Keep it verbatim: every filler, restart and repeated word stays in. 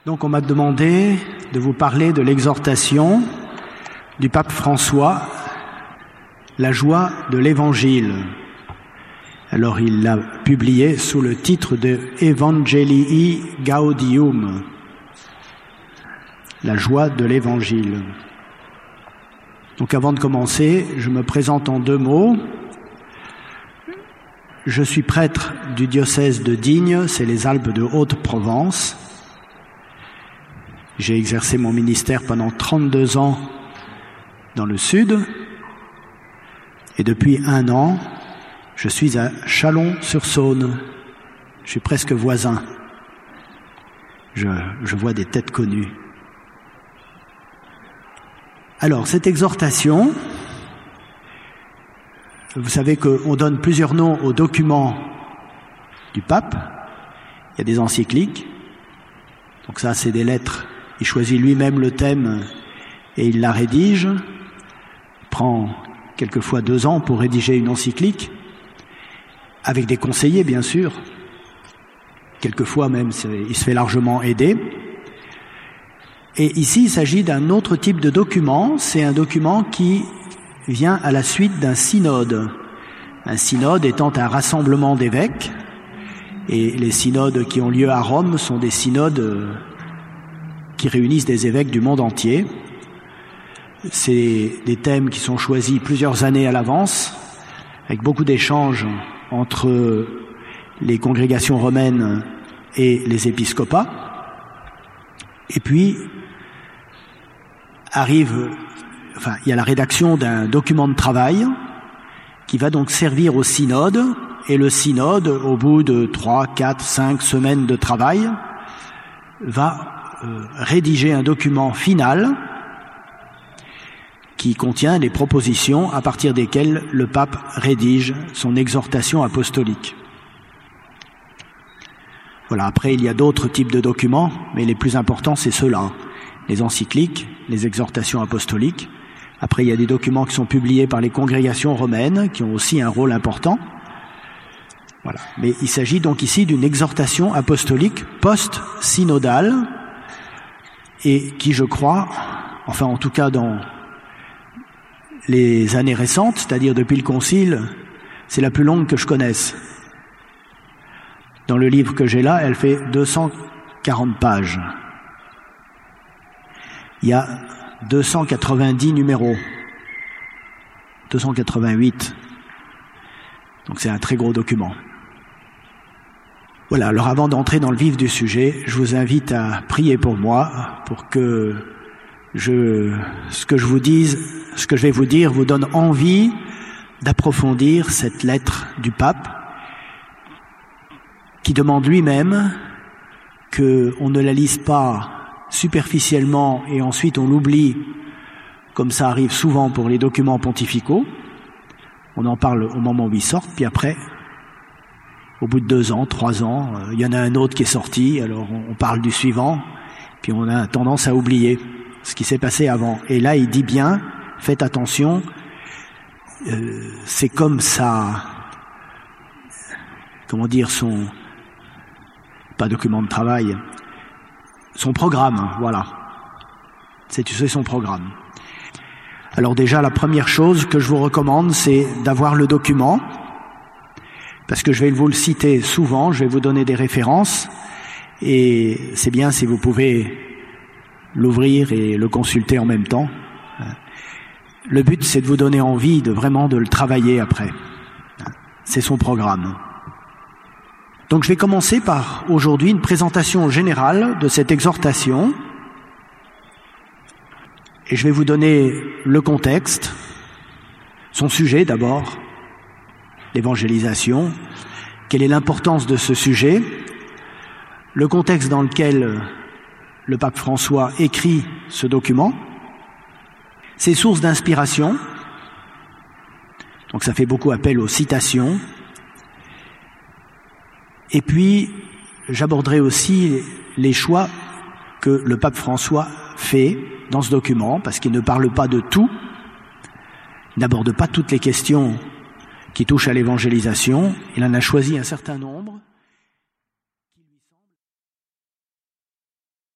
Donc on m'a demandé de vous parler de l'exhortation du pape François, la joie de l'Évangile. Alors il l'a publié sous le titre de Evangelii Gaudium, la joie de l'Évangile. Donc avant de commencer, je me présente en deux mots. Je suis prêtre du diocèse de Digne, c'est les Alpes de Haute-Provence. J'ai exercé mon ministère pendant trente-deux ans dans le sud. Et depuis un an, je suis à Chalon-sur-Saône. Je suis presque voisin. Je, je vois des têtes connues. Alors, cette exhortation, vous savez qu'on donne plusieurs noms aux documents du pape. Il y a des encycliques. Donc ça, c'est des lettres. Il choisit lui-même le thème et il la rédige. Il prend quelquefois deux ans pour rédiger une encyclique, avec des conseillers, bien sûr. Quelquefois même, il se fait largement aider. Et ici, il s'agit d'un autre type de document. C'est un document qui vient à la suite d'un synode. Un synode étant un rassemblement d'évêques. Et les synodes qui ont lieu à Rome sont des synodes qui réunissent des évêques du monde entier. C'est des thèmes qui sont choisis plusieurs années à l'avance, avec beaucoup d'échanges entre les congrégations romaines et les épiscopats. Et puis, arrive, enfin, il y a la rédaction d'un document de travail qui va donc servir au synode, et le synode, au bout de trois, quatre, cinq semaines de travail, va euh, rédiger un document final qui contient les propositions à partir desquelles le pape rédige son exhortation apostolique. Voilà, après il y a d'autres types de documents, mais les plus importants c'est ceux-là, les encycliques, les exhortations apostoliques. Après il y a des documents qui sont publiés par les congrégations romaines, qui ont aussi un rôle important. Voilà. Mais il s'agit donc ici d'une exhortation apostolique post-synodale, et qui, je crois, enfin en tout cas dans les années récentes, c'est-à-dire depuis le Concile, c'est la plus longue que je connaisse. Dans le livre que j'ai là, elle fait deux cent quarante pages. Il y a deux cent quatre-vingt-dix numéros, deux cent quatre-vingt-huit. Donc c'est un très gros document. Voilà, alors avant d'entrer dans le vif du sujet, je vous invite à prier pour moi, pour que je, ce que je vous dise, ce que je vais vous dire vous donne envie d'approfondir cette lettre du pape, qui demande lui-même qu'on ne la lise pas superficiellement et ensuite on l'oublie, comme ça arrive souvent pour les documents pontificaux. On en parle au moment où ils sortent, puis après, au bout de deux ans, trois ans, euh, il y en a un autre qui est sorti, alors on, on parle du suivant, puis on a tendance à oublier ce qui s'est passé avant. Et là, il dit bien, faites attention, euh, c'est comme ça, comment dire, son, pas document de travail, son programme, voilà. C'est, c'est son programme. Alors déjà, la première chose que je vous recommande, c'est d'avoir le document, parce que je vais vous le citer souvent, je vais vous donner des références, et c'est bien si vous pouvez l'ouvrir et le consulter en même temps. Le but, c'est de vous donner envie de vraiment de le travailler après. C'est son programme. Donc je vais commencer par aujourd'hui une présentation générale de cette exhortation, et je vais vous donner le contexte, son sujet d'abord, l'évangélisation, quelle est l'importance de ce sujet, le contexte dans lequel le pape François écrit ce document, ses sources d'inspiration, donc ça fait beaucoup appel aux citations, et puis j'aborderai aussi les choix que le pape François fait dans ce document, parce qu'il ne parle pas de tout, il n'aborde pas toutes les questions qui touchent à l'évangélisation, il en a choisi un certain nombre.